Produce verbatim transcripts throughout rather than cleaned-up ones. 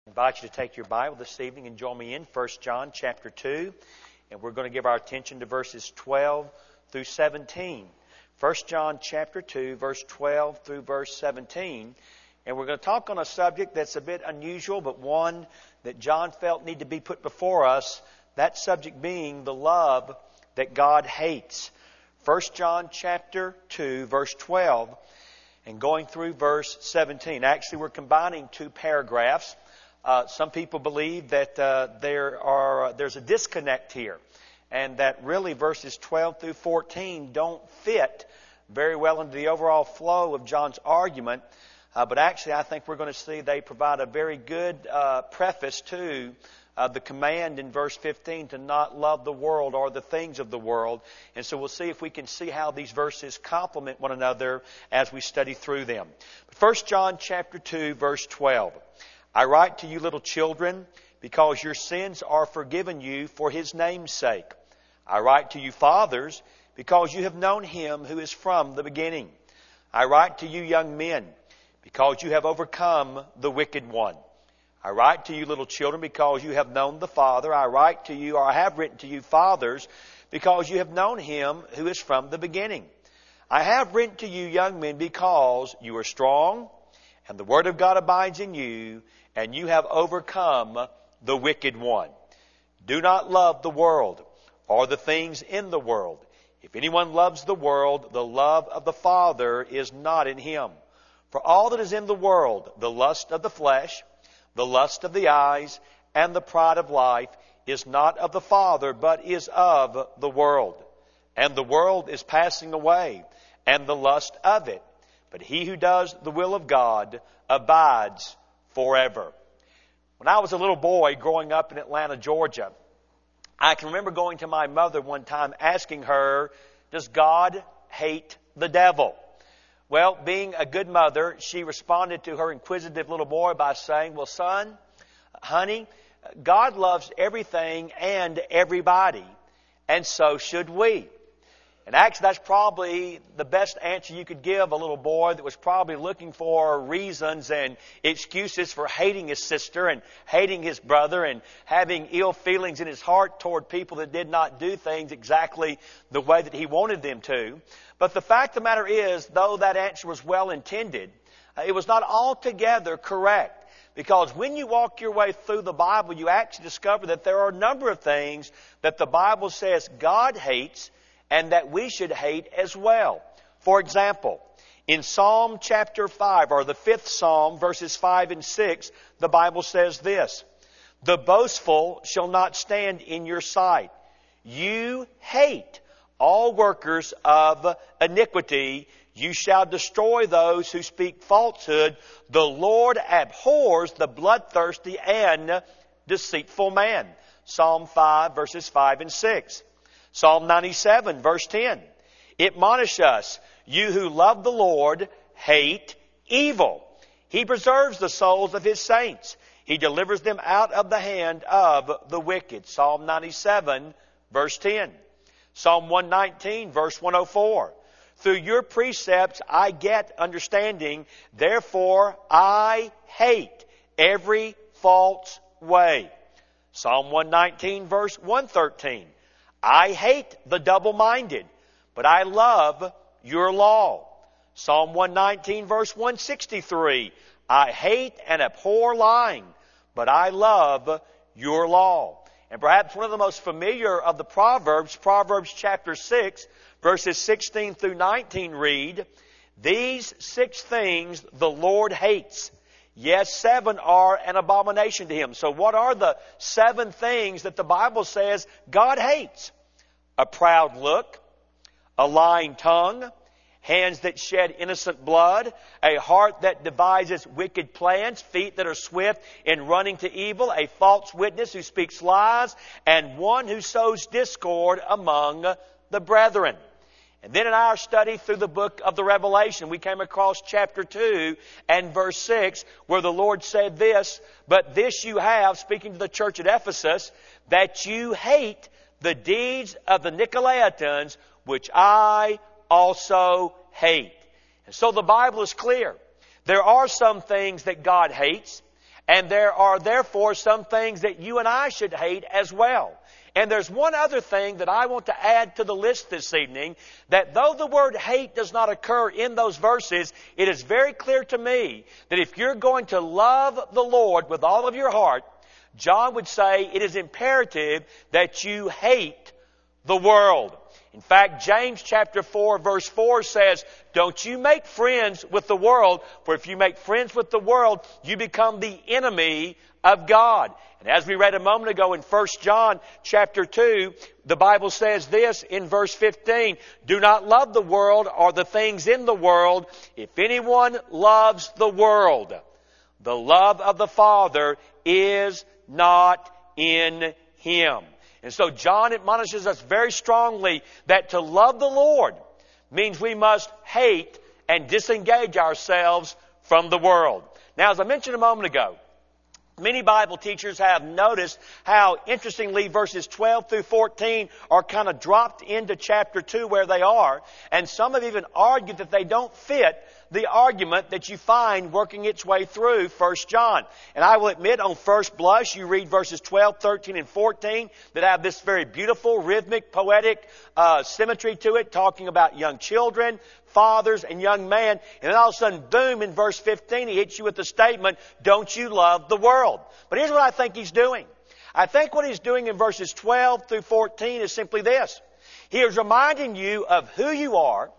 I invite you to take your Bible this evening and join me in First John chapter two, and we're going to give our attention to verses twelve through seventeen. First John chapter two, verse twelve through verse seventeen, and we're going to talk on a subject that's a bit unusual, but one that John felt needed to be put before us, that subject being the love that God hates. First John chapter two, verse twelve, and going through verse seventeen. Actually, we're combining two paragraphs. Uh, some people believe that uh, there are uh, there's a disconnect here, and that really verses twelve through fourteen don't fit very well into the overall flow of John's argument. Uh, but actually, I think we're going to see they provide a very good uh, preface to uh, the command in verse fifteen to not love the world or the things of the world. And so we'll see if we can see how these verses complement one another as we study through them. First John chapter two, verse twelve. I write to you, little children, because your sins are forgiven you for His name's sake. I write to you, fathers, because you have known Him who is from the beginning. I write to you, young men, because you have overcome the wicked one. I write to you, little children, because you have known the Father. I write to you, or I have written to you, fathers, because you have known Him who is from the beginning. I have written to you, young men, because you are strong, and the Word of God abides in you, and you have overcome the wicked one. Do not love the world or the things in the world. If anyone loves the world, the love of the Father is not in him. For all that is in the world, the lust of the flesh, the lust of the eyes, and the pride of life, is not of the Father, but is of the world. And the world is passing away, and the lust of it. But he who does the will of God abides forever. When I was a little boy growing up in Atlanta, Georgia, I can remember going to my mother one time asking her, does God hate the devil? Well, being a good mother, she responded to her inquisitive little boy by saying, well, son, honey, God loves everything and everybody, and so should we. And actually, that's probably the best answer you could give a little boy that was probably looking for reasons and excuses for hating his sister and hating his brother and having ill feelings in his heart toward people that did not do things exactly the way that he wanted them to. But the fact of the matter is, though that answer was well intended, it was not altogether correct. Because when you walk your way through the Bible, you actually discover that there are a number of things that the Bible says God hates and that we should hate as well. For example, in Psalm chapter five, or the fifth Psalm, verses five and six, the Bible says this, the boastful shall not stand in your sight. You hate all workers of iniquity. You shall destroy those who speak falsehood. The Lord abhors the bloodthirsty and deceitful man. Psalm five, verses five and six. Psalm ninety-seven, verse ten. Admonish us, you who love the Lord, hate evil. He preserves the souls of His saints. He delivers them out of the hand of the wicked. Psalm ninety-seven, verse ten. Psalm one nineteen, verse one oh four. Through your precepts I get understanding, therefore I hate every false way. Psalm one nineteen, verse one thirteen. I hate the double-minded, but I love your law. Psalm one nineteen, verse one sixty-three. I hate and abhor lying, but I love your law. And perhaps one of the most familiar of the Proverbs, Proverbs chapter six, verses sixteen through nineteen read, these six things the Lord hates. Yes, seven are an abomination to Him. So what are the seven things that the Bible says God hates? A proud look, a lying tongue, hands that shed innocent blood, a heart that devises wicked plans, feet that are swift in running to evil, a false witness who speaks lies, and one who sows discord among the brethren. And then in our study through the book of the Revelation, we came across chapter two and verse six, where the Lord said this, but this you have, speaking to the church at Ephesus, that you hate the deeds of the Nicolaitans, which I also hate. And so the Bible is clear. There are some things that God hates, And there are therefore some things that you and I should hate as well. And there's one other thing that I want to add to the list this evening, that though the word hate does not occur in those verses, it is very clear to me that if you're going to love the Lord with all of your heart, John would say it is imperative that you hate the world. In fact, James chapter four verse four says, don't you make friends with the world, for if you make friends with the world, you become the enemy of God. And as we read a moment ago in First John chapter two, the Bible says this in verse fifteen, do not love the world or the things in the world. If anyone loves the world, the love of the Father is not in him. And so John admonishes us very strongly that to love the Lord means we must hate and disengage ourselves from the world. Now, as I mentioned a moment ago, many Bible teachers have noticed how, interestingly, verses twelve through fourteen are kind of dropped into chapter two where they are. And some have even argued that they don't fit the argument that you find working its way through First John. And I will admit, on first blush, you read verses twelve, thirteen, and fourteen that have this very beautiful, rhythmic, poetic uh, symmetry to it, talking about young children, fathers, and young men. And then all of a sudden, boom, in verse fifteen, he hits you with the statement, don't you love the world? But here's what I think he's doing. I think what he's doing in verses twelve through fourteen is simply this. He is reminding you of who you are,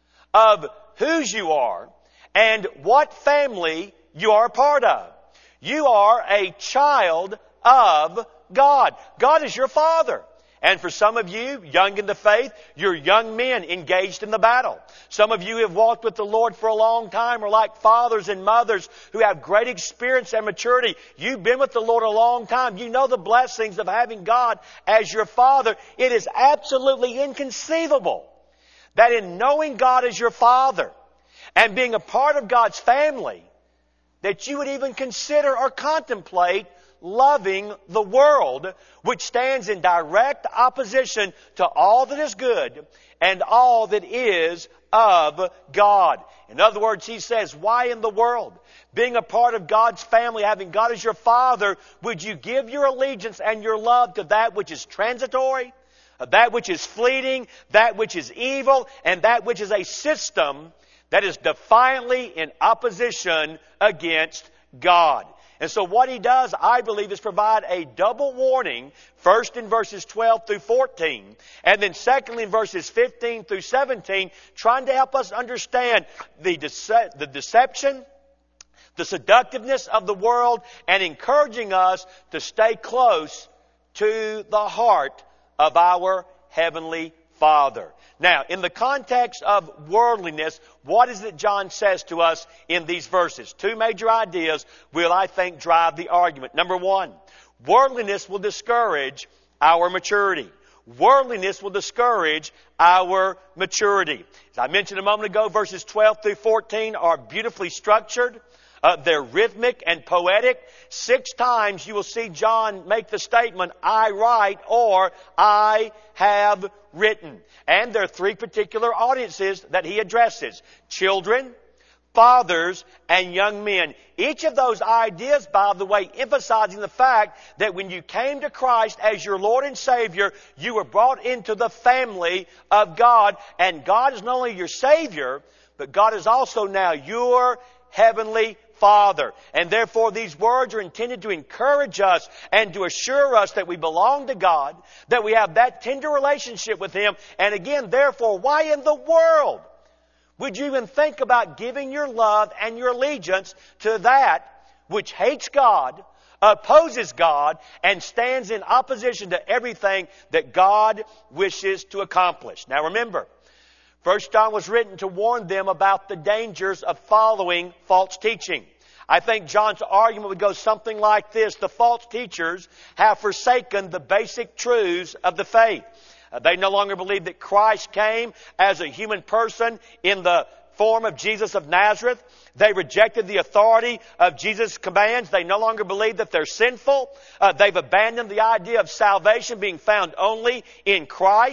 of whose you are, and what family you are a part of. You are a child of God. God is your Father. And for some of you, young in the faith, you're young men engaged in the battle. Some of you have walked with the Lord for a long time, or like fathers and mothers who have great experience and maturity. You've been with the Lord a long time. You know the blessings of having God as your Father. It is absolutely inconceivable that in knowing God as your Father and being a part of God's family, that you would even consider or contemplate loving the world, which stands in direct opposition to all that is good and all that is of God. In other words, he says, why in the world, being a part of God's family, having God as your Father, would you give your allegiance and your love to that which is transitory, that which is fleeting, that which is evil, and that which is a system that is defiantly in opposition against God? And so what he does, I believe, is provide a double warning, first in verses twelve through fourteen, and then secondly in verses fifteen through seventeen, trying to help us understand the, dece- the deception, the seductiveness of the world, and encouraging us to stay close to the heart of our Heavenly Father. Now, in the context of worldliness, what is it John says to us in these verses? Two major ideas will, I think, drive the argument. Number one, worldliness will discourage our maturity. Worldliness will discourage our maturity. As I mentioned a moment ago, verses twelve through fourteen are beautifully structured. Uh, they're rhythmic and poetic. Six times you will see John make the statement, I write, or I have written. And there are three particular audiences that he addresses. Children, fathers, and young men. Each of those ideas, by the way, emphasizing the fact that when you came to Christ as your Lord and Savior, you were brought into the family of God. And God is not only your Savior, but God is also now your Heavenly Father. And therefore these words are intended to encourage us and to assure us that we belong to God, that we have that tender relationship with Him. And again, therefore, why in the world would you even think about giving your love and your allegiance to that which hates God, opposes God, and stands in opposition to everything that God wishes to accomplish? Now remember, First John was written to warn them about the dangers of following false teaching. I think John's argument would go something like this. The false teachers have forsaken the basic truths of the faith. Uh, they no longer believe that Christ came as a human person in the form of Jesus of Nazareth. They rejected the authority of Jesus' commands. They no longer believe that they're sinful. Uh, they've abandoned the idea of salvation being found only in Christ.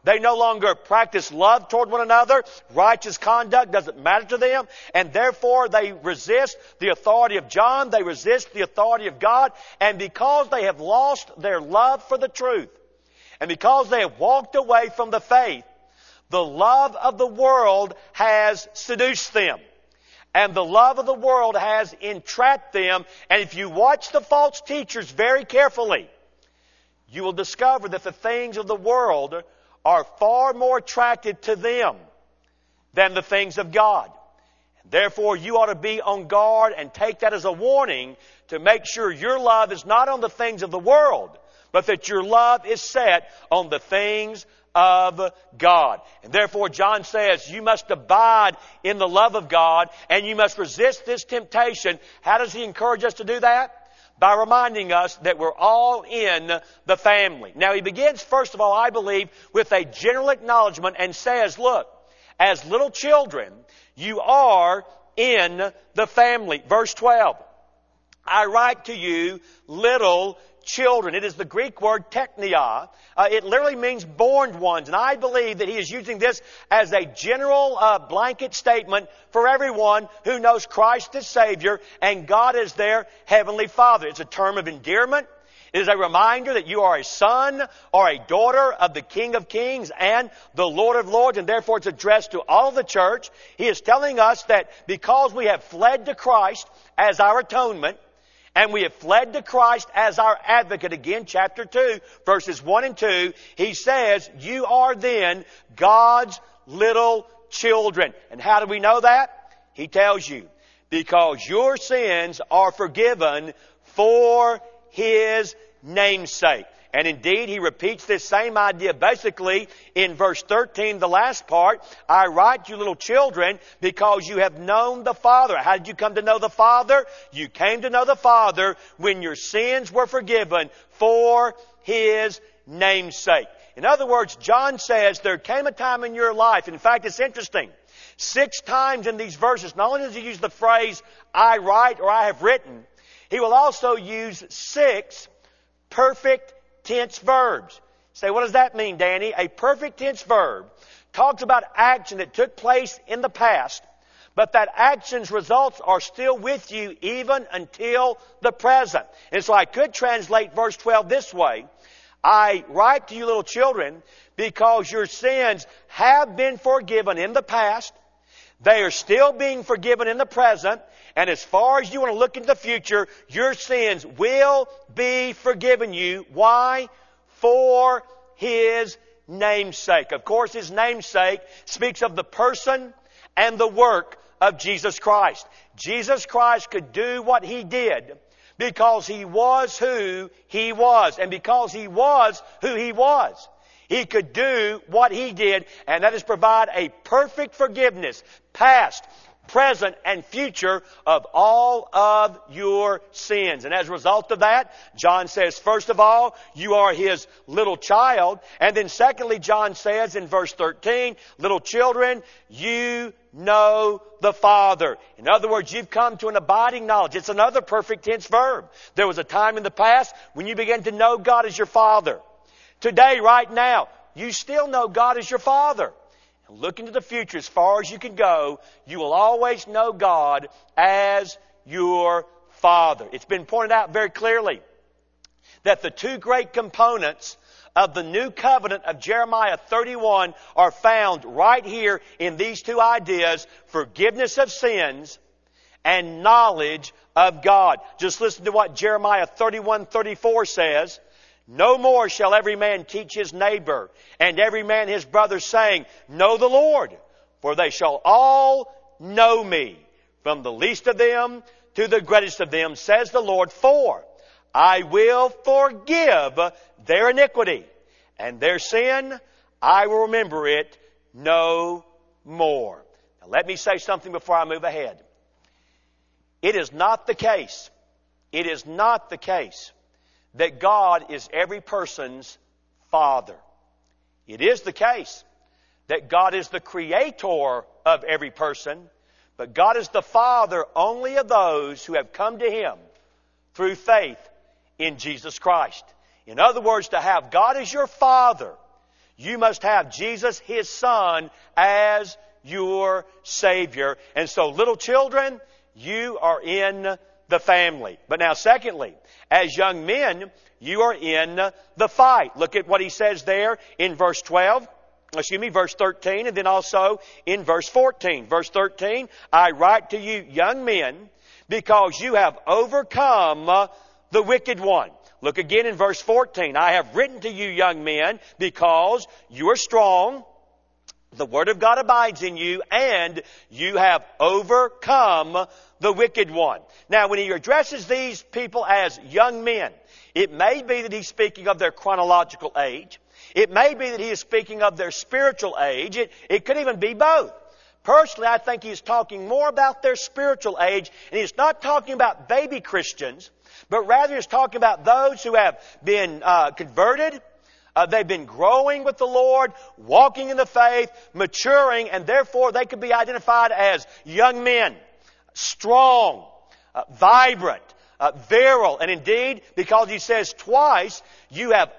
They no longer practice love toward one another. Righteous conduct doesn't matter to them. And therefore they resist the authority of John. They resist the authority of God. And because they have lost their love for the truth, and because they have walked away from the faith, the love of the world has seduced them. And the love of the world has entrapped them. And if you watch the false teachers very carefully, you will discover that the things of the world are far more attracted to them than the things of God. Therefore, you ought to be on guard and take that as a warning to make sure your love is not on the things of the world, but that your love is set on the things of God. And therefore, John says, you must abide in the love of God and you must resist this temptation. How does he encourage us to do that? By reminding us that we're all in the family. Now, he begins, first of all, I believe, with a general acknowledgement and says, look, as little children, you are in the family. Verse twelve, I write to you, little children. It is the Greek word teknia. Uh, it literally means born ones. And I believe that he is using this as a general uh, blanket statement for everyone who knows Christ as Savior and God as their Heavenly Father. It's a term of endearment. It is a reminder that you are a son or a daughter of the King of Kings and the Lord of Lords, and therefore it's addressed to all of the church. He is telling us that because we have fled to Christ as our atonement, and we have fled to Christ as our advocate, again, chapter two, verses one and two, he says, you are then God's little children. And how do we know that? He tells you, because your sins are forgiven for His name's sake. And indeed, he repeats this same idea basically in verse thirteen, the last part. I write you little children because you have known the Father. How did you come to know the Father? You came to know the Father when your sins were forgiven for His name's sake. In other words, John says there came a time in your life. In fact, it's interesting. Six times in these verses, not only does he use the phrase, I write or I have written, he will also use six perfect tense verbs. Say, what does that mean, Danny? A perfect tense verb talks about action that took place in the past, but that action's results are still with you even until the present. And so I could translate verse twelve this way. I write to you little children because your sins have been forgiven in the past. They are still being forgiven in the present. And as far as you want to look into the future, your sins will be forgiven you. Why? For His name's sake. Of course, His name's sake speaks of the person and the work of Jesus Christ. Jesus Christ could do what He did because He was who He was. And because He was who He was, He could do what He did, and that is provide a perfect forgiveness, past, present, and future of all of your sins. And as a result of that, John says, first of all, you are His little child. And then secondly, John says in verse thirteen, little children, you know the Father. In other words, you've come to an abiding knowledge. It's another perfect tense verb. There was a time in the past when you began to know God as your Father. Today, right now, you still know God as your Father. And look into the future as far as you can go, you will always know God as your Father. It's been pointed out very clearly that the two great components of the new covenant of Jeremiah thirty-one are found right here in these two ideas, forgiveness of sins and knowledge of God. Just listen to what Jeremiah thirty-one thirty-four says. No more shall every man teach his neighbor and every man his brother, saying, know the Lord, for they shall all know me, from the least of them to the greatest of them, says the Lord, for I will forgive their iniquity, and their sin I will remember it no more. Now let me say something before I move ahead. It is not the case, it is not the case that God is every person's Father. It is the case that God is the creator of every person, but God is the Father only of those who have come to Him through faith in Jesus Christ. In other words, to have God as your Father, You must have Jesus, His Son, as your Savior. And so, little children, you are in the family. But now, secondly, as young men, you are in the fight. Look at what he says there in verse twelve. Excuse me, verse thirteen, and then also in verse fourteen. Verse thirteen, I write to you, young men, because you have overcome the wicked one. Look again in verse fourteen. I have written to you, young men, because you are strong, the Word of God abides in you, and you have overcome the wicked one. Now, when he addresses these people as young men, it may be that he's speaking of their chronological age. It may be that he is speaking of their spiritual age. It, it could even be both. Personally, I think he's talking more about their spiritual age, and he's not talking about baby Christians, but rather he's talking about those who have been uh, converted. Uh, they've been growing with the Lord, walking in the faith, maturing, and therefore they could be identified as young men, strong, uh, vibrant, uh, virile, and indeed, because he says twice, you have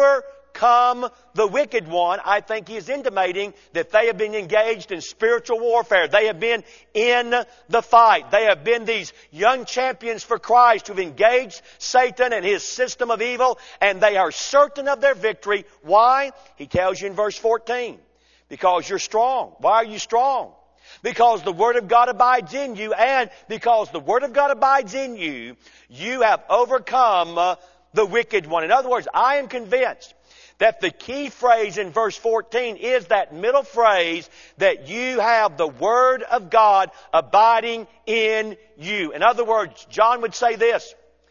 overcome the wicked one, I think he is intimating that they have been engaged in spiritual warfare. They have been in the fight. They have been these young champions for Christ who've engaged Satan and his system of evil, and they are certain of their victory. Why? He tells you in verse fourteen. Because you're strong. Why are you strong? Because the Word of God abides in you, and because the Word of God abides in you, you have overcome uh, the wicked one. In other words, I am convinced that the key phrase in verse fourteen is that middle phrase that you have the Word of God abiding in you. In other words, John would say this,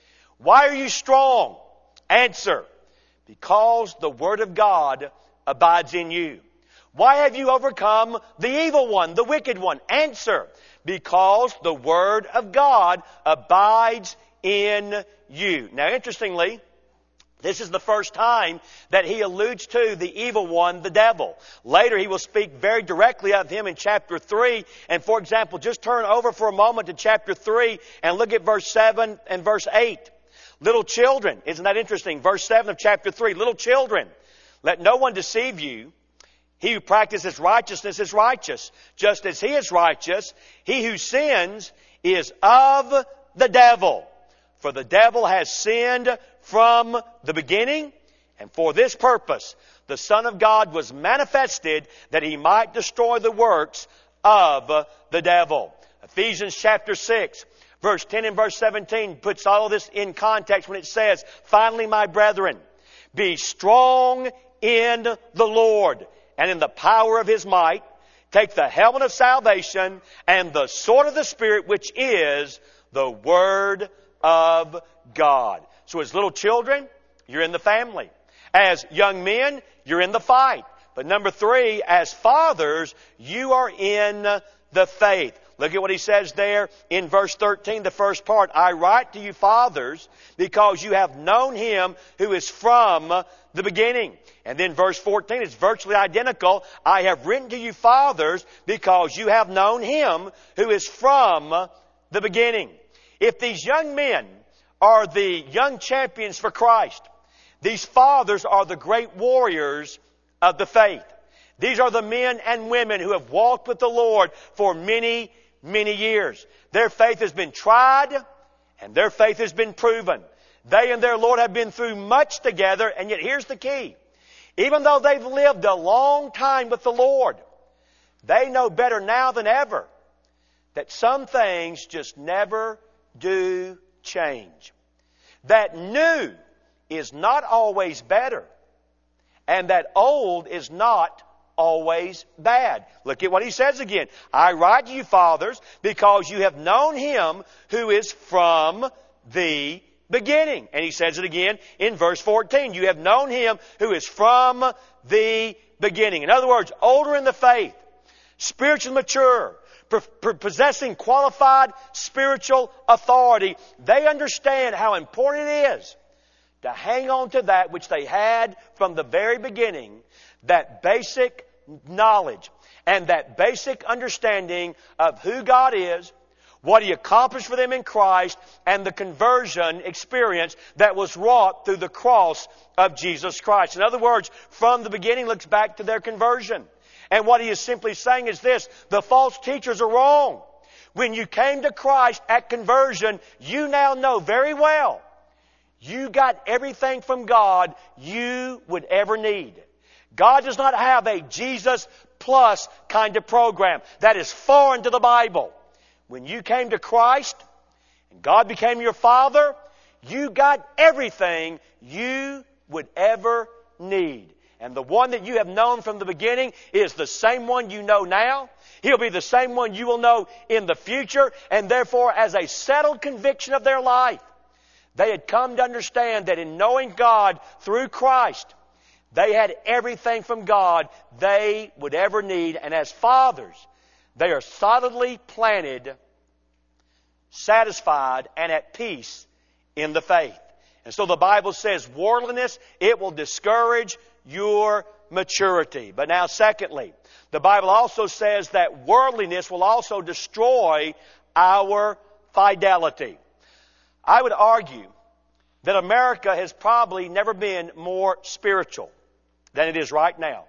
why are you strong? Answer, because the Word of God abides in you. Why have you overcome the evil one, the wicked one? Answer, because the Word of God abides in you. Now, interestingly, this is the first time that he alludes to the evil one, the devil. Later, he will speak very directly of him in chapter three. And for example, just turn over for a moment to chapter three and look at verse seven and verse eight. Little children, isn't that interesting? Verse seven of chapter three, little children, let no one deceive you. He who practices righteousness is righteous, just as he is righteous. He who sins is of the devil. For the devil has sinned from the beginning, and for this purpose the Son of God was manifested that he might destroy the works of the devil. Ephesians chapter six, verse ten and verse seventeen puts all of this in context when it says, finally, my brethren, be strong in the Lord and in the power of His might. Take the helmet of salvation and the sword of the Spirit, which is the Word of God. So as little children, you're in the family. As young men, you're in the fight. But number three, as fathers, you are in the faith. Look at what he says there in verse thirteen, the first part. I write to you, fathers, because you have known Him who is from the beginning. And then verse fourteen, it's virtually identical. I have written to you, fathers, because you have known Him who is from the beginning. If these young men are the young champions for Christ, these fathers are the great warriors of the faith. These are the men and women who have walked with the Lord for many, many years. Their faith has been tried and their faith has been proven. They and their Lord have been through much together, and yet here's the key. Even though they've lived a long time with the Lord, they know better now than ever that some things just never do change. That new is not always better, and that old is not always bad. Look at what he says again. I write to you, fathers, because you have known Him who is from the beginning. And he says it again in verse fourteen. You have known Him who is from the beginning. In other words, older in the faith, spiritually mature, possessing qualified spiritual authority, they understand how important it is to hang on to that which they had from the very beginning, that basic knowledge and that basic understanding of who God is, what He accomplished for them in Christ, and the conversion experience that was wrought through the cross of Jesus Christ. In other words, from the beginning looks back to their conversion. And what he is simply saying is this: the false teachers are wrong. When you came to Christ at conversion, you now know very well you got everything from God you would ever need. God does not have a Jesus plus kind of program. That is foreign to the Bible. When you came to Christ and God became your Father, you got everything you would ever need. And the one that you have known from the beginning is the same one you know now. He'll be the same one you will know in the future. And therefore, as a settled conviction of their life, they had come to understand that in knowing God through Christ, they had everything from God they would ever need. And as fathers, they are solidly planted, satisfied, and at peace in the faith. And so the Bible says, worldliness, it will discourage your maturity. But now, secondly, the Bible also says that worldliness will also destroy our fidelity. I would argue that America has probably never been more spiritual than it is right now.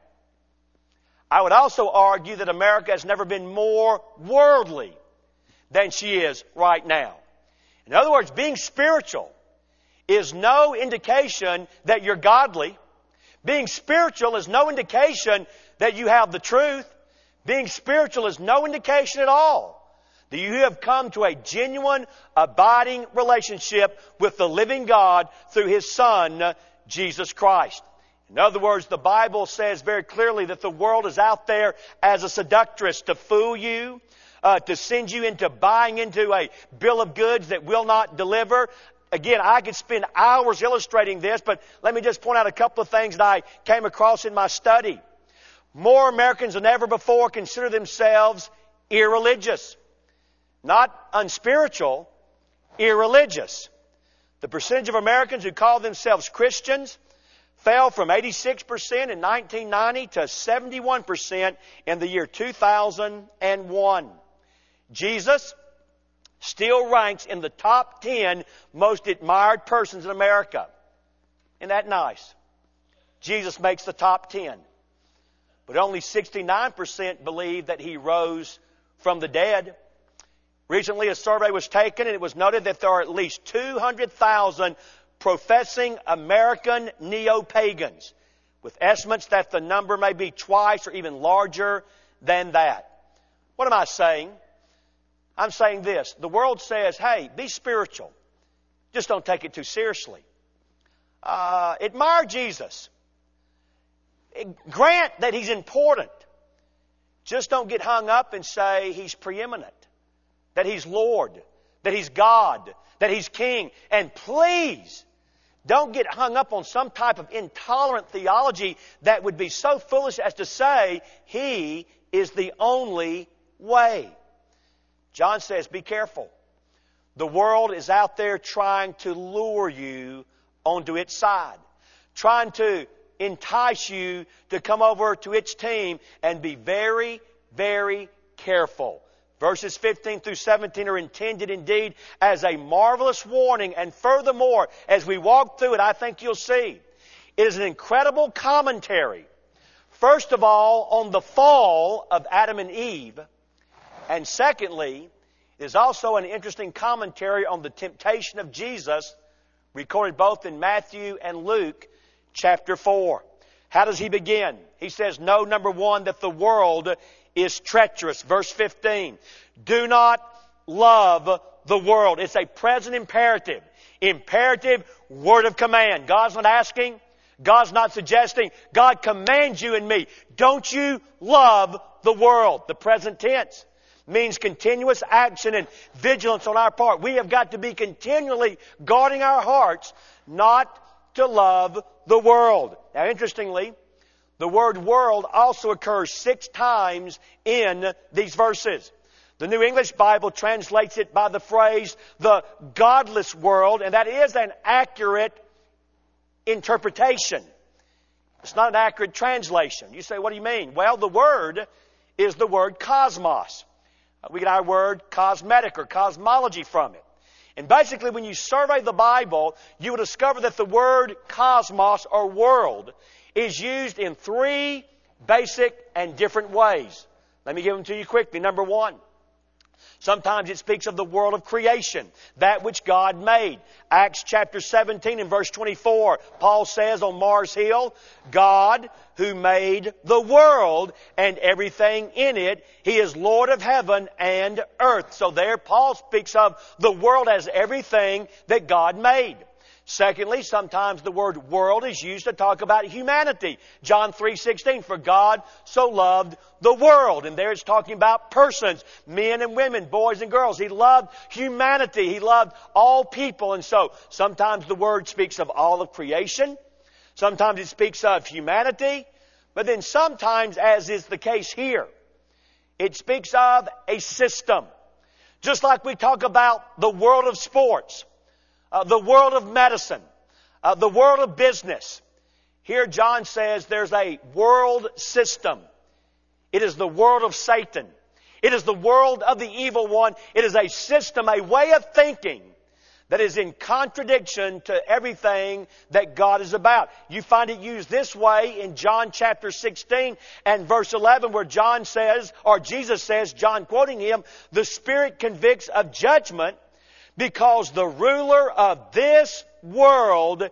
I would also argue that America has never been more worldly than she is right now. In other words, being spiritual is no indication that you're godly. Being spiritual is no indication that you have the truth. Being spiritual is no indication at all that you have come to a genuine, abiding relationship with the living God through His Son, Jesus Christ. In other words, the Bible says very clearly that the world is out there as a seductress to fool you, uh, to send you into buying into a bill of goods that will not deliver. Again, I could spend hours illustrating this, but let me just point out a couple of things that I came across in my study. More Americans than ever before consider themselves irreligious. Not unspiritual, irreligious. The percentage of Americans who call themselves Christians fell from eighty-six percent in nineteen ninety to seventy-one percent in the year two thousand one. Jesus still ranks in the top ten most admired persons in America. Isn't that nice? Jesus makes the top ten. But only sixty-nine percent believe that He rose from the dead. Recently, a survey was taken, and it was noted that there are at least two hundred thousand professing American neo-pagans, with estimates that the number may be twice or even larger than that. What am I saying? I'm saying this. The world says, hey, be spiritual. Just don't take it too seriously. Uh, admire Jesus. Grant that He's important. Just don't get hung up and say He's preeminent, that He's Lord, that He's God, that He's King. And please, don't get hung up on some type of intolerant theology that would be so foolish as to say He is the only way. John says, be careful. The world is out there trying to lure you onto its side, trying to entice you to come over to its team, and be very, very careful. Verses fifteen through seventeen are intended indeed as a marvelous warning, and furthermore, as we walk through it, I think you'll see it is an incredible commentary, first of all, on the fall of Adam and Eve, and secondly, it is also an interesting commentary on the temptation of Jesus, recorded both in Matthew and Luke, chapter four. How does He begin? He says, know, number one, that the world is treacherous. Verse fifteen. Do not love the world. It's a present imperative. Imperative, word of command. God's not asking. God's not suggesting. God commands you and me. Don't you love the world? The present tense means continuous action and vigilance on our part. We have got to be continually guarding our hearts not to love the world. Now, interestingly, the word world also occurs six times in these verses. The New English Bible translates it by the phrase, the godless world, and that is an accurate interpretation. It's not an accurate translation. You say, what do you mean? Well, the word is the word cosmos. We get our word cosmetic or cosmology from it. And basically, when you survey the Bible, you will discover that the word cosmos or world is used in three basic and different ways. Let me give them to you quickly. Number one, sometimes it speaks of the world of creation, that which God made. Acts chapter seventeen and verse twenty-four, Paul says on Mars Hill, God who made the world and everything in it, He is Lord of heaven and earth. So there Paul speaks of the world as everything that God made. Secondly, sometimes the word world is used to talk about humanity. John three sixteen, for God so loved the world. And there it's talking about persons, men and women, boys and girls. He loved humanity. He loved all people. And so sometimes the word speaks of all of creation. Sometimes it speaks of humanity. But then sometimes, as is the case here, it speaks of a system. Just like we talk about the world of sports. Uh, the world of medicine, uh, the world of business. Here John says there's a world system. It is the world of Satan. It is the world of the evil one. It is a system, a way of thinking that is in contradiction to everything that God is about. You find it used this way in John chapter sixteen and verse eleven, where John says, or Jesus says, John quoting him, the Spirit convicts of judgment, because the ruler of this world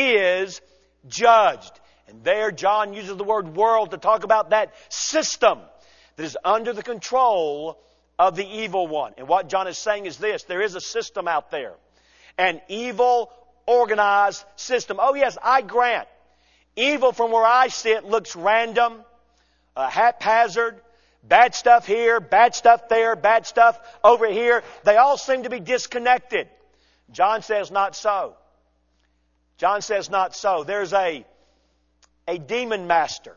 is judged. And there John uses the word world to talk about that system that is under the control of the evil one. And what John is saying is this: there is a system out there. An evil, organized system. Oh yes, I grant. Evil from where I sit looks random, uh, haphazard. Bad stuff here, bad stuff there, bad stuff over here. They all seem to be disconnected. John says not so. John says not so. There's a, a demon master,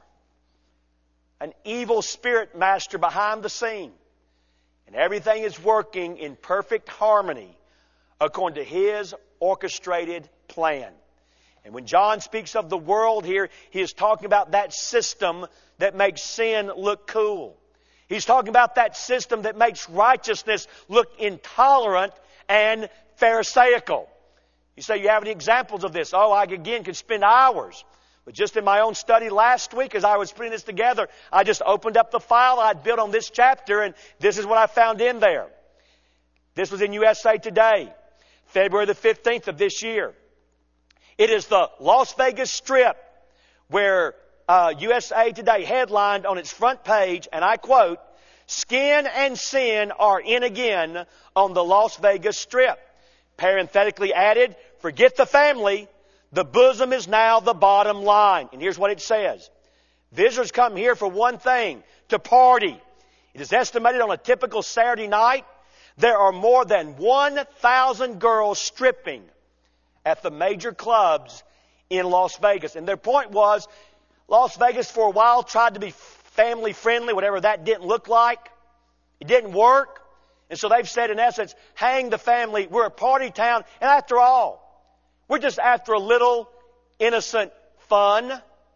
an evil spirit master behind the scene. And everything is working in perfect harmony according to His orchestrated plan. And when John speaks of the world here, he is talking about that system that makes sin look cool. He's talking about that system that makes righteousness look intolerant and pharisaical. You say, you have any examples of this? Oh, I again could spend hours. But just in my own study last week, as I was putting this together, I just opened up the file I'd built on this chapter, and this is what I found in there. This was in U S A Today, February the fifteenth of this year. It is the Las Vegas Strip, where Uh, U S A Today headlined on its front page, and I quote, "Skin and sin are in again on the Las Vegas Strip." Parenthetically added, "Forget the family, the bosom is now the bottom line." And here's what it says. Visitors come here for one thing, to party. It is estimated on a typical Saturday night, there are more than one thousand girls stripping at the major clubs in Las Vegas. And their point was, Las Vegas for a while tried to be family friendly, whatever that didn't look like. It didn't work. And so they've said, in essence, hang the family. We're a party town. And after all, we're just after a little innocent fun.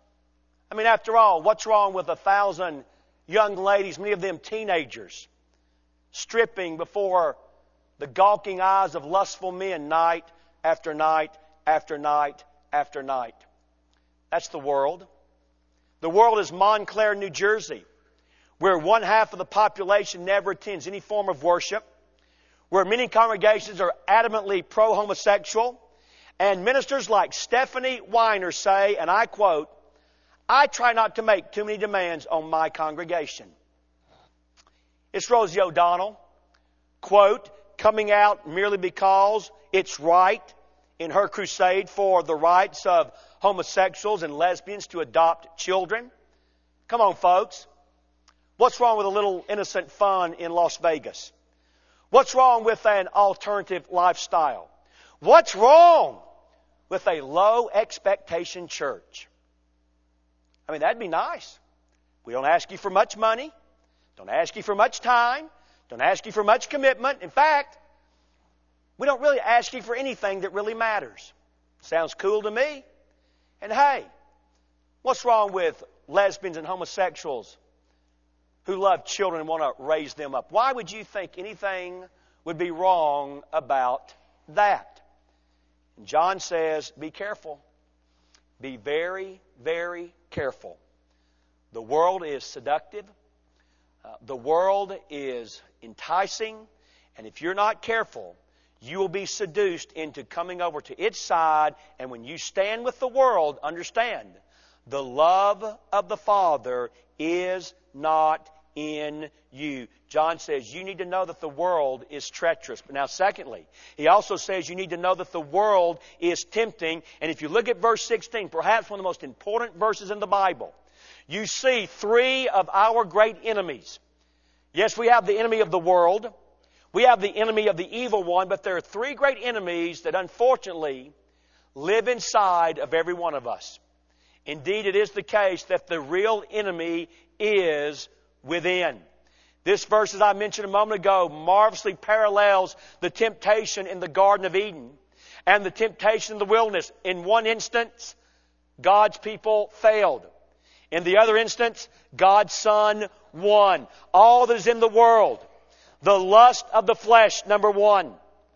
I mean, after all, what's wrong with a thousand young ladies, many of them teenagers, stripping before the gawking eyes of lustful men night after night after night after night? That's the world. The world is Montclair, New Jersey, where one half of the population never attends any form of worship, where many congregations are adamantly pro-homosexual, and ministers like Stephanie Weiner say, and I quote, "I try not to make too many demands on my congregation." It's Rosie O'Donnell, quote, coming out merely because it's right in her crusade for the rights of homosexuals and lesbians to adopt children. Come on, folks. What's wrong with a little innocent fun in Las Vegas? What's wrong with an alternative lifestyle? What's wrong with a low expectation church? I mean, that'd be nice. We don't ask you for much money. Don't ask you for much time. Don't ask you for much commitment. In fact, we don't really ask you for anything that really matters. Sounds cool to me. And hey, what's wrong with lesbians and homosexuals who love children and want to raise them up. Why would you think anything would be wrong about that? And John says, be careful. Be very, very careful. The world is seductive. Uh, the world is enticing. And if you're not careful, you will be seduced into coming over to its side. And when you stand with the world, understand, the love of the Father is not in you. John says you need to know that the world is treacherous. But now secondly, he also says you need to know that the world is tempting. And if you look at verse sixteen, perhaps one of the most important verses in the Bible, you see three of our great enemies. Yes, we have the enemy of the world. We have the enemy of the evil one. But there are three great enemies that unfortunately live inside of every one of us. Indeed, it is the case that the real enemy is within. This verse, as I mentioned a moment ago, marvelously parallels the temptation in the Garden of Eden and the temptation in the wilderness. In one instance, God's people failed. In the other instance, God's Son won. All that is in the world, the lust of the flesh, number one.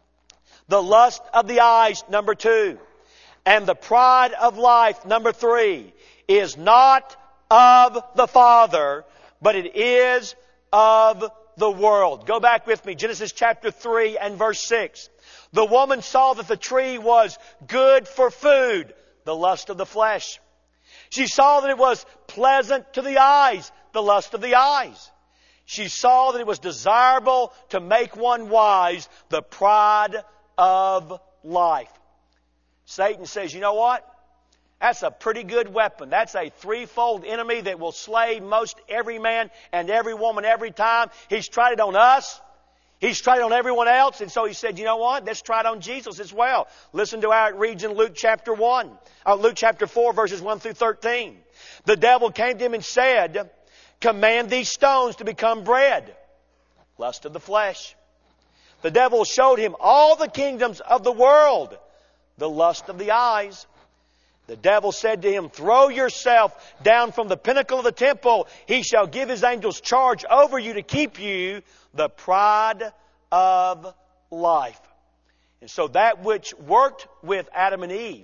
The lust of the eyes, number two. And the pride of life, number three, is not of the Father, but it is of the world. Go back with me. Genesis chapter three and verse six. The woman saw that the tree was good for food, the lust of the flesh. She saw that it was pleasant to the eyes, the lust of the eyes. She saw that it was desirable to make one wise, the pride of life. Satan says, you know what? That's a pretty good weapon. That's a threefold enemy that will slay most every man and every woman every time. He's tried it on us. He's tried it on everyone else. And so he said, you know what? Let's try it on Jesus as well. Listen to how it reads in Luke chapter one. Uh, Luke chapter four, verses one through thirteen. The devil came to him and said, command these stones to become bread. Lust of the flesh. The devil showed him all the kingdoms of the world. The lust of the eyes. The devil said to him, throw yourself down from the pinnacle of the temple. He shall give his angels charge over you to keep you. The pride of life. And so that which worked with Adam and Eve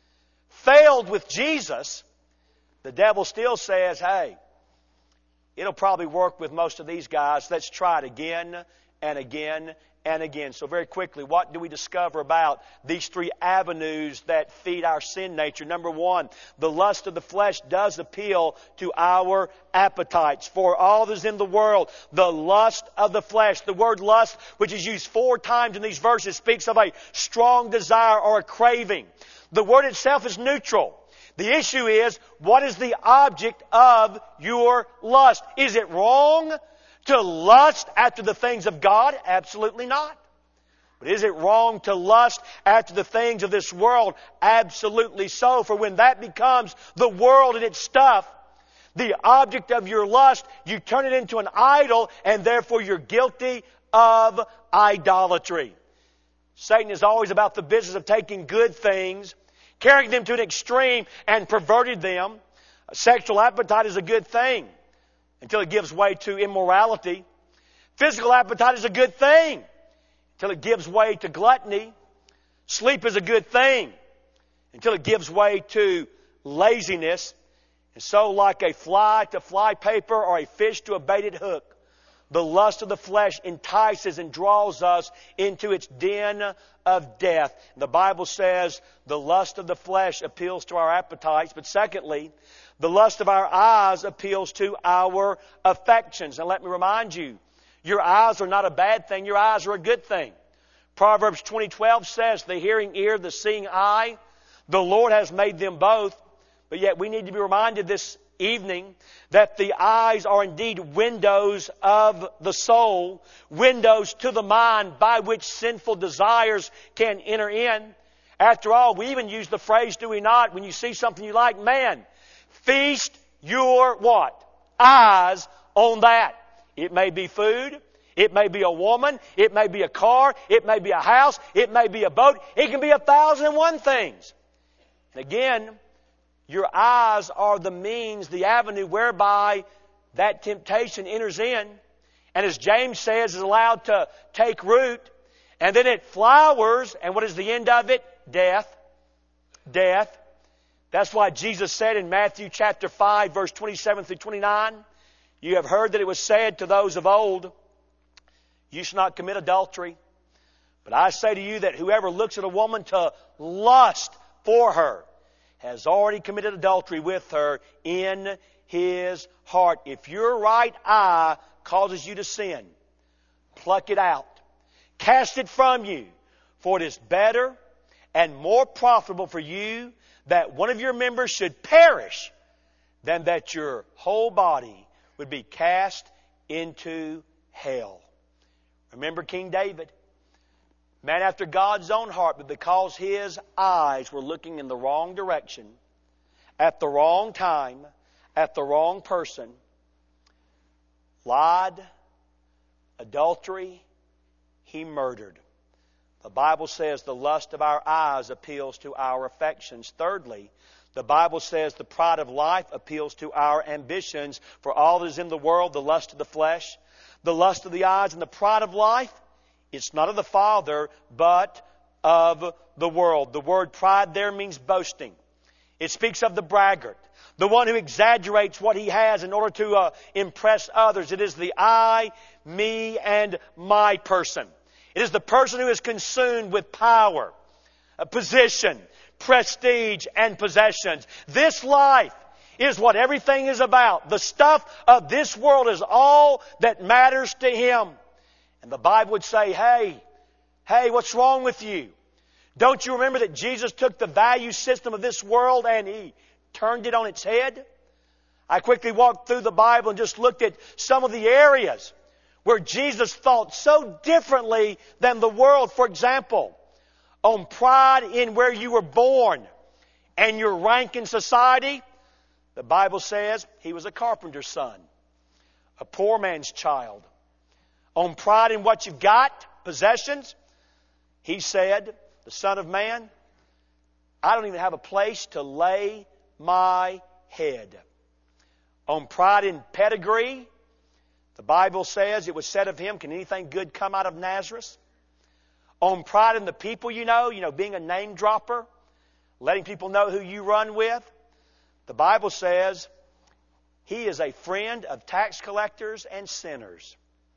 failed with Jesus. The devil still says, hey, it'll probably work with most of these guys. Let's try it again and again and again. So very quickly, what do we discover about these three avenues that feed our sin nature? Number one, the lust of the flesh does appeal to our appetites. For all that is in the world, the lust of the flesh. The word lust, which is used four times in these verses, speaks of a strong desire or a craving. The word itself is neutral. The issue is, what is the object of your lust? Is it wrong to lust after the things of God? Absolutely not. But is it wrong to lust after the things of this world? Absolutely so. For when that becomes the world and its stuff, the object of your lust, you turn it into an idol, and therefore you're guilty of idolatry. Satan is always about the business of taking good things, carrying them to an extreme, and perverted them. Sexual appetite is a good thing until it gives way to immorality. Physical appetite is a good thing until it gives way to gluttony. Sleep is a good thing until it gives way to laziness. And so like a fly to fly paper or a fish to a baited hook, the lust of the flesh entices and draws us into its den of death. The Bible says the lust of the flesh appeals to our appetites. But secondly, the lust of our eyes appeals to our affections. Now let me remind you, your eyes are not a bad thing. Your eyes are a good thing. Proverbs twenty twelve says, the hearing ear, the seeing eye, the Lord has made them both. But yet we need to be reminded this evening that the eyes are indeed windows of the soul, windows to the mind by which sinful desires can enter in. After all, we even use the phrase, do we not, when you see something you like, man, feast your what? Eyes on that. It may be food. It may be a woman. It may be a car. It may be a house. It may be a boat. It can be a thousand and one things. And again, your eyes are the means, the avenue whereby that temptation enters in, and as James says, is allowed to take root, and then it flowers, and what is the end of it? Death. Death. That's why Jesus said in Matthew chapter five, verse twenty-seven through twenty-nine, you have heard that it was said to those of old, you shall not commit adultery. But I say to you that whoever looks at a woman to lust for her has already committed adultery with her in his heart. If your right eye causes you to sin, pluck it out. Cast it from you. For it is better and more profitable for you that one of your members should perish than that your whole body would be cast into hell. Remember King David, man after God's own heart, but because his eyes were looking in the wrong direction, at the wrong time, at the wrong person, lied, adultery, he murdered. The Bible says the lust of our eyes appeals to our affections. Thirdly, the Bible says the pride of life appeals to our ambitions. For all that is in the world, the lust of the flesh, the lust of the eyes, and the pride of life, it's not of the Father, but of the world. The word pride there means boasting. It speaks of the braggart, the one who exaggerates what he has in order to uh, impress others. It is the I, me, and my person. It is the person who is consumed with power, position, prestige, and possessions. This life is what everything is about. The stuff of this world is all that matters to him. And the Bible would say, hey, hey, what's wrong with you? Don't you remember that Jesus took the value system of this world and He turned it on its head? I quickly walked through the Bible and just looked at some of the areas where Jesus thought so differently than the world. For example, on pride in where you were born and your rank in society, the Bible says He was a carpenter's son, a poor man's child. On pride in what you've got, possessions, He said, the Son of Man, I don't even have a place to lay my head. On pride in pedigree, the Bible says it was said of Him, can anything good come out of Nazareth? On pride in the people you know, you know, being a name dropper, letting people know who you run with, the Bible says He is a friend of tax collectors and sinners.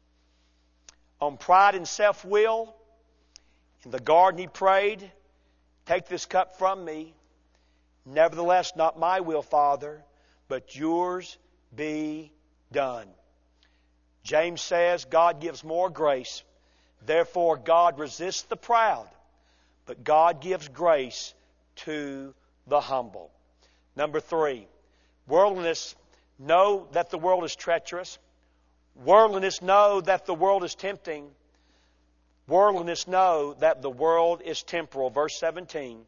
On pride and self-will, in the garden He prayed, take this cup from me. Nevertheless, not my will, Father, but yours be done. James says God gives more grace. Therefore, God resists the proud, but God gives grace to the humble. Number three, worldliness, know that the world is treacherous. Worldliness, know that the world is tempting. Worldliness, know that the world is temporal. Verse seventeen.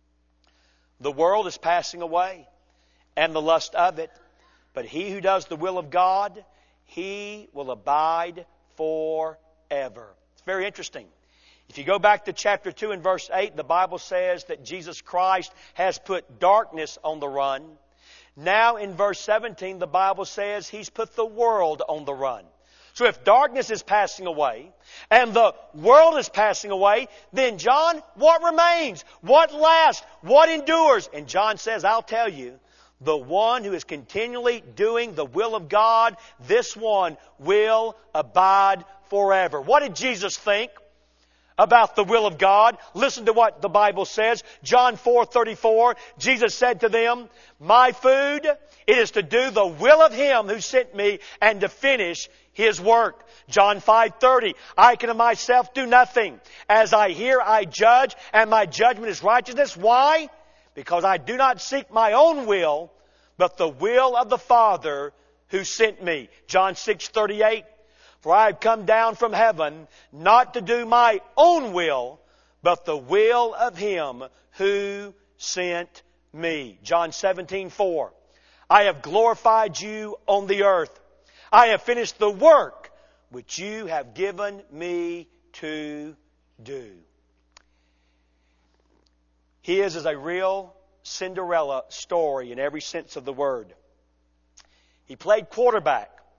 The world is passing away, and the lust of it. But he who does the will of God, he will abide forever. It's very interesting. If you go back to chapter two and verse eight, the Bible says that Jesus Christ has put darkness on the run. Now in verse seventeen, the Bible says He's put the world on the run. So if darkness is passing away and the world is passing away, then John, what remains? What lasts? What endures? And John says, I'll tell you, the one who is continually doing the will of God, this one will abide forever. What did Jesus think about the will of God? Listen to what the Bible says. John four thirty-four, Jesus said to them, my food, it is to do the will of Him who sent me and to finish His work. John five thirty, I can of myself do nothing. As I hear, I judge, and my judgment is righteousness. Why? Because I do not seek my own will, but the will of the Father who sent me. John six thirty-eight, for I have come down from heaven not to do my own will, but the will of Him who sent me. John seventeen four, I have glorified you on the earth. I have finished the work which you have given me to do. His is a real Cinderella story in every sense of the word. He played quarterback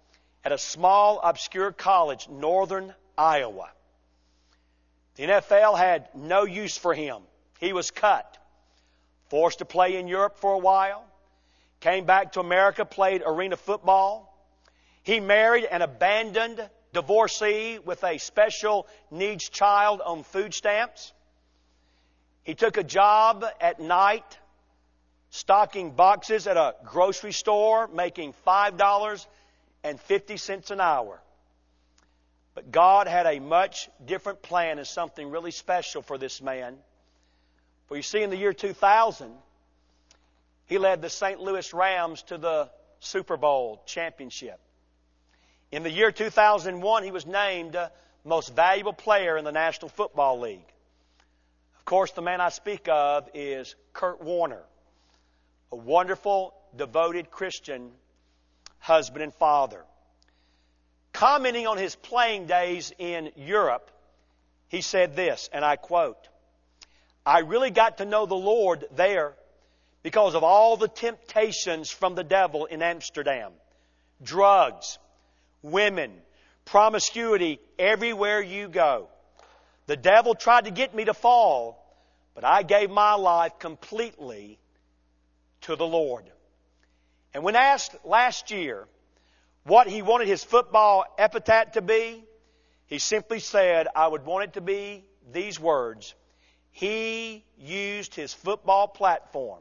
at a small, obscure college, northern Iowa. The N F L had no use for him. He was cut. Forced to play in Europe for a while. Came back to America, played arena football. He married an abandoned divorcee with a special needs child on food stamps. He took a job at night stocking boxes at a grocery store, making five dollars and fifty cents an hour. But God had a much different plan and something really special for this man. For you see, in the year two thousand, he led the Saint Louis Rams to the Super Bowl championship. In the year two thousand one, he was named uh, most valuable player in the National Football League. Of course, the man I speak of is Kurt Warner, a wonderful, devoted Christian husband and father. Commenting on his playing days in Europe, he said this, and I quote, "I really got to know the Lord there because of all the temptations from the devil in Amsterdam. Drugs, women, promiscuity, everywhere you go. The devil tried to get me to fall, but I gave my life completely to the Lord." And when asked last year what he wanted his football epitaph to be, he simply said, "I would want it to be these words: he used his football platform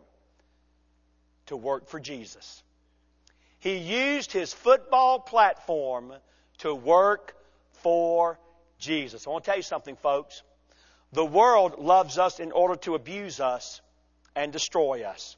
to work for Jesus." He used his football platform to work for Jesus. I want to tell you something, folks. The world loves us in order to abuse us and destroy us.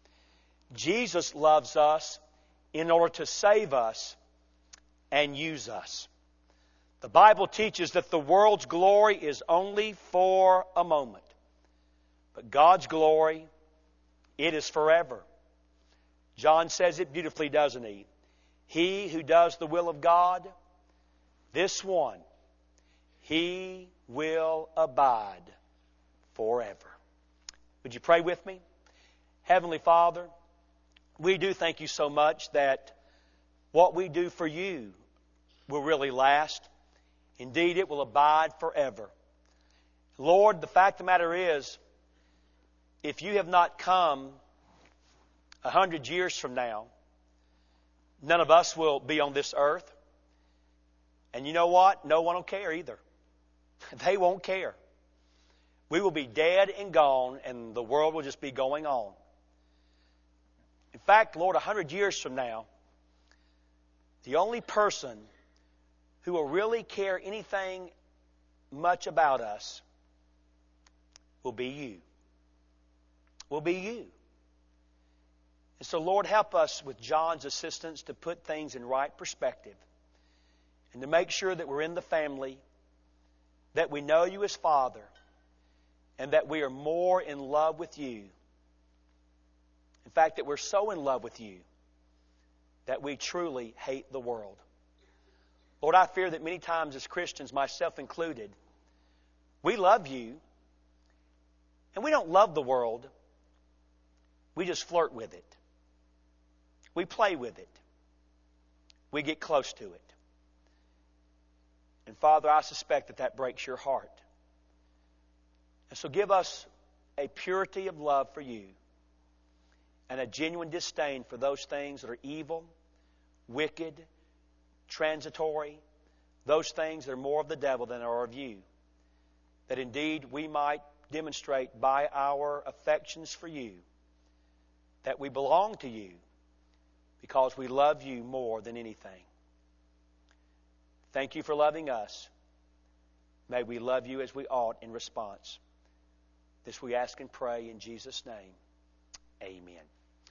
Jesus loves us in order to save us and use us. The Bible teaches that the world's glory is only for a moment. But God's glory, it is forever. John says it beautifully, doesn't he? He who does the will of God, this one, he will abide forever. Would you pray with me? Heavenly Father, we do thank you so much that what we do for you will really last. Indeed, it will abide forever. Lord, the fact of the matter is, if you have not come a hundred years from now, none of us will be on this earth. And you know what? No one will care either. They won't care. We will be dead and gone, and the world will just be going on. In fact, Lord, a hundred years from now, the only person who will really care anything much about us will be you. Will be you. And so, Lord, help us with John's assistance to put things in right perspective and to make sure that we're in the family, that we know you as Father, and that we are more in love with you. In fact, that we're so in love with you that we truly hate the world. Lord, I fear that many times as Christians, myself included, we love you, and we don't love the world. We just flirt with it. We play with it. We get close to it. And Father, I suspect that that breaks your heart. And so give us a purity of love for you and a genuine disdain for those things that are evil, wicked, transitory, those things that are more of the devil than are of you. That indeed we might demonstrate by our affections for you that we belong to you because we love you more than anything. Thank you for loving us. May we love you as we ought in response. This we ask and pray in Jesus' name. Amen.